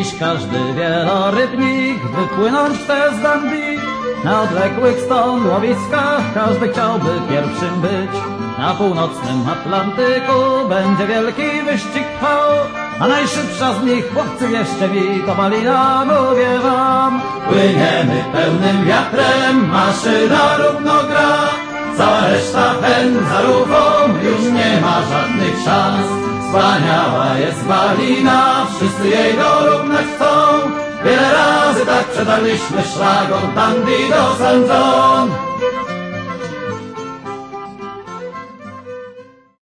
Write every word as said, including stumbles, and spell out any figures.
Dziś każdy wielorybnik wypłynąć chce z Dundee. Na odległych stąd łowiskach każdy chciałby pierwszym być. Na północnym Atlantyku będzie wielki wyścig trwał, a najszybsza z nich, chłopcy, wierzcie mi, to malina, mówię wam. Płyniemy pełnym wiatrem, maszyna równo gra. Cała reszta hen za rufą już nie ma żadnych szans. Wspaniała jest malina, wszyscy jej dorównać chcą. Wiele razy tak przedaliśmy szlagon Dundee do Saint John.